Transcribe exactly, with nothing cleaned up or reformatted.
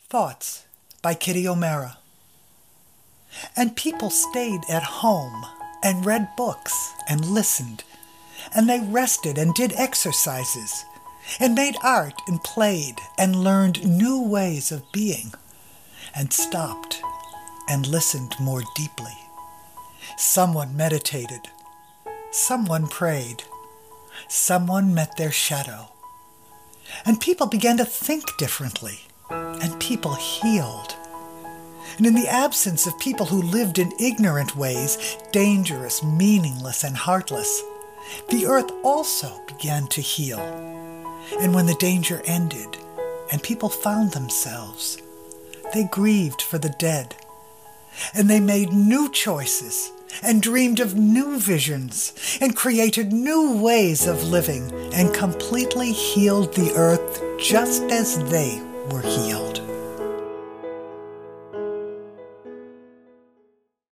Thoughts by Kitty O'Meara. And people stayed at home and read books and listened, and they rested and did exercises, and made art and played and learned new ways of being, and stopped and listened more deeply. Someone meditated, someone prayed, someone met their shadow, and people began to think differently, and people healed. And in the absence of people who lived in ignorant ways, dangerous, meaningless, and heartless, the earth also began to heal. And when the danger ended, and people found themselves, they grieved for the dead, and they made new choices, and dreamed of new visions, and created new ways of living, and completely healed the earth just as they were healed.